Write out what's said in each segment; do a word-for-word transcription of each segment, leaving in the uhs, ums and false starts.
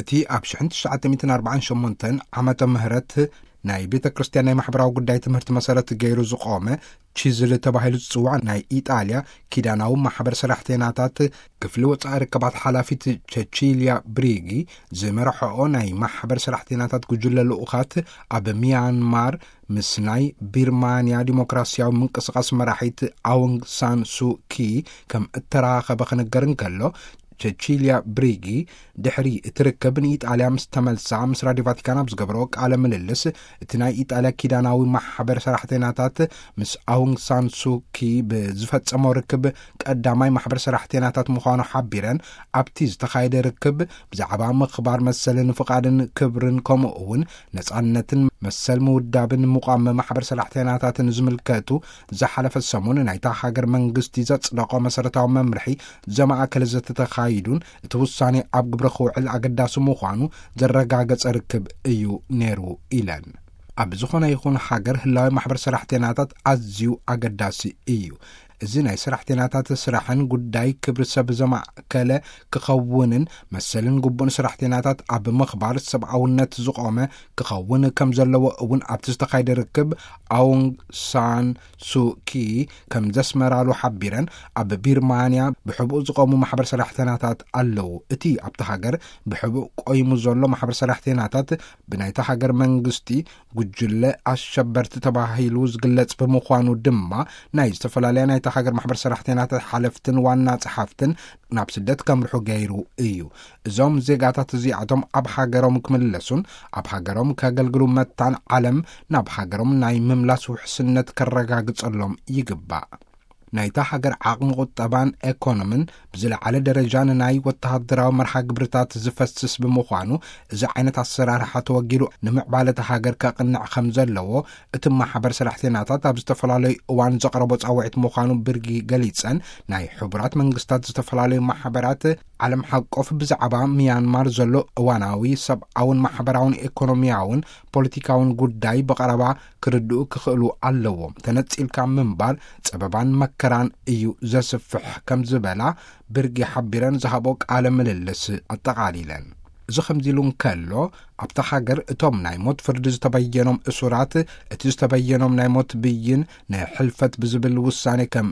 تي أبشحن تسعة مئتين أربعين شمونتن عامة مهرت ناي بيتا كريستيان ناي محبراو قداي تمهرت مسارات غيرو زقومة تشيزل تباهيلو تسوع ناي إيطاليا كيداناو محبر سراحتيناتات كفلو وصار كبات حلافيت تشيليا بريغي زمرحو ناي محبر سراحتيناتات كجل لؤخات أب ميانمار مسناي بيرمانيا ديمقراسياو منقسقاس مراحيت أونغ سان سو كي كم التراخ بخنقرن كالو تشيليا بريغي دحري تركبن إيطاليا مستملسا مس راديو فاتيكان بزغبروك على مللس تناي إيطاليا كيداناوي محبر سراحتيناتات مس أونغ سان سو كي بزفتصمو ركب قداماي محبر سراحتيناتات مخانو حبيرن ابتيز تخايد ركب بزعبا مخبار مسلن فقادن كبرن كومون نصانتن مسل مودابن مقام محبر سراحتيناتات نزملكاتو زحلف السمون نايتا هاجر منغستي زصدقو مسرتاو ممرحي جماعه كلزت تخايدون توساني اب ግብረ ኸውዕል አገዳሱ ምዃኑ ዘረጋገጸ ርክብ እዩ ነይሩ ኢለን ኣብ ዝኾነ ይኹን ሃገር ህላዊ ማሕበር ሰራሕተኛታት ኣዝዩ አገዳሲ እዩ እዚ ናይ ሰራሕተኛታት ስራሕን ጉዳይ ክብሪ ሰብ ዘማከለ ክኸውንን መሰልን ግቡን ሰራሕተኛታት ኣብ ምኽባር ሰብኣውነት ዝቆመ ክኸውን ከም ዘለዎ እውን ኣብቲ ዝተኻይደ ርክብ ኣውንግ ሳን ሱኪ ከም ዘስመራሉ ሓቢረን ኣብ ቢርማንያ ብሕቡእ ዝቆሙ ማሕበር ሰራሕተኛታት ኣለዉ እቲ ኣብቲ ሃገር ብሕቡእ ቆይሙ ዘሎ ማሕበር ሰራሕተኛታት ብናይታ ሃገር መንግስቲ ጉጅለ ኣሸበርቲ ተባሂሉ ዝግለጽ ብምዃኑ ድማ ናይ ዝተፈላለዩ ናይ ሃገር ማሕበር ሰራሕተኛታት ሓለፍትን ዋና ጸሓፍትን ናብ ስደት ከምርሑ ገይሩ እዩ እዞም ዜጋታት እዚኣቶም ኣብ ሃገሮም ክምለሱን ኣብ ሃገሮም ከገልግሉ መታን ዓለም ናብ ሃገሮም ናይ ምምላስ ውሕስነት ከረጋግጸሎም ይግባእ ናይታ ሃገር ዓቕሚ ቁጠባን ኢኮኖሚን ብዝለዓለ ደረጃን ናይ ወተሃደራዊ መርሃ ግብርታት ዝፈስስ ብምዃኑ እዚ ዓይነት ኣሰራርሓ ተወጊሉ ንምዕባለት ሃገር ከቕንዕ ከም ዘለዎ እቲ ማሕበር ሰራሕተኛታት ኣብ ዝተፈላለዩ እዋን ዘቕረቦ ጻውዒት ምዃኑ ብርጊ ገሊጸን ናይ ሕቡራት መንግስታት ዝተፈላለዩ ማሕበራት ዓለም ሓቆፍ ብዛዕባ ሚያንማር ዘሎ እዋናዊ ሰብኣውን ማሕበራውን ኢኮኖሚያውን ፖለቲካውን ጉዳይ በቀረባ ክርድኡ ክኽእሉ ኣለዎም ተነጺልካ ምንባር ጸበባን መከራን እዩ ዘስፍሕ ከም ዝበላ ብርጊ ሓቢረን ዝሃቦ ቃለ ምልልስ ኣጠቓሊለን እዚ ከምዚሉን ከሎ ኣብታ ሃገር እቶም ናይ ሞት ፍርዲ ዝተበየኖም እሱራት እቲ ዝተበየኖም ናይ ሞት ብይን ናይ ሕልፈት ብዝብል ውሳኔ ከም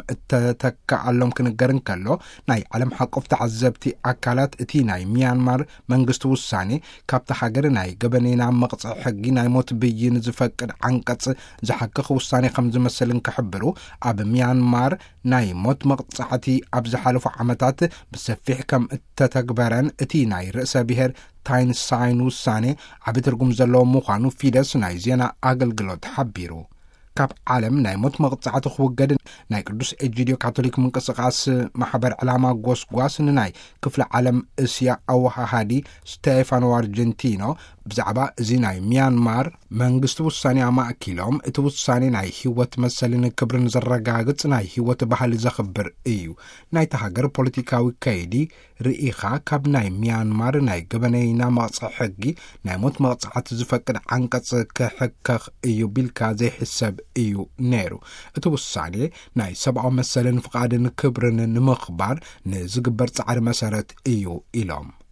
እተተካኣሎም ክንገርን ከሎ ናይ ዓለም ሓቆፍ ተዓዘብቲ ኣካላት እቲ ናይ ሚያንማር መንግስቲ ውሳኔ ካብታ ሃገር ናይ ገበኔና መቕጽዕ ሕጊ ናይ ሞት ብይን ዝፈቅድ ዓንቀጽ ዝሓክኽ ውሳኔ ከም ዝመስልን ክሕብሩ ኣብ ሚያንማር ናይ ሞት መቕጽዕቲ ኣብ ዝሓለፉ ዓመታት ብሰፊሕ ከም እተተግበረን እቲ ናይ ርእሰ ብሔር ታይን ሳይን ውሳኔ ዓብ ትርጉም ዘለዎ ምዃኑ ፊደስ ናይ ዜና ኣገልግሎት ሓቢሩ ካብ ዓለም ናይ ሞት መቕጽዕቲ ክውገድ ናይ ቅዱስ ኤጂድዮ ካቶሊክ ምንቅስቓስ ማሕበር ዕላማ ጎስጓስ ንናይ ክፍለ ዓለም እስያ ኣወሃሃዲ ስቴፋኖ ኣርጀንቲኖ ብዛዕባ እዚ ናይ ሚያንማር መንግስቲ ውሳኔ ኣማእኪሎም እቲ ውሳኔ ናይ ህይወት መሰልን ክብርን ዘረጋግጽ ናይ ህይወት ባህሊ ዘኽብር እዩ ናይታ ሃገር ፖለቲካዊ ከይዲ ርኢኻ ካብ ናይ ሚያንማር ናይ ገበነይና መቕጽዕ ሕጊ ናይ ሞት መቕጽዓት ዝፈቅድ ዓንቀጽ ክሕከኽ እዩ ቢልካ ዘይሕሰብ እዩ ነይሩ እቲ ውሳኔ ናይ ሰብኣዊ መሰልን ፍቓድን ክብርን ንምኽባር ንዝግበር ጻዕሪ መሰረት እዩ ኢሎም